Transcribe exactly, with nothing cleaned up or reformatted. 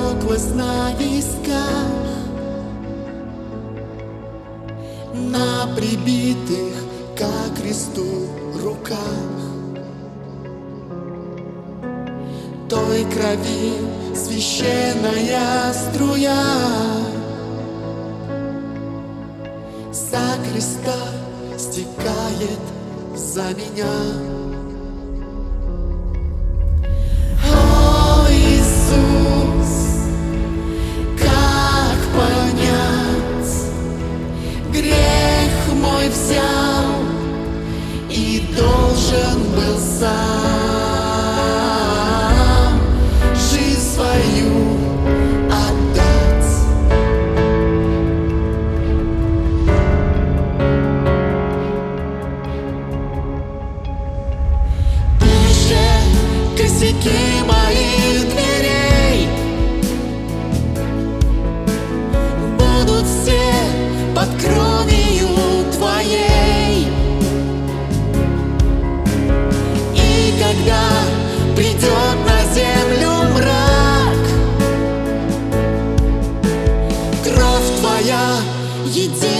запеклась на висках, на прибитых ко кресту руках. Той крови священная струя со креста стекает за меня. О, Иисус, как понять, грех мой взял и должен был сам жизнь свою отдать. Пуще косяки моих дверей будут все под кровью Твоей. И когда придет на землю мрак, кровь Твоя единая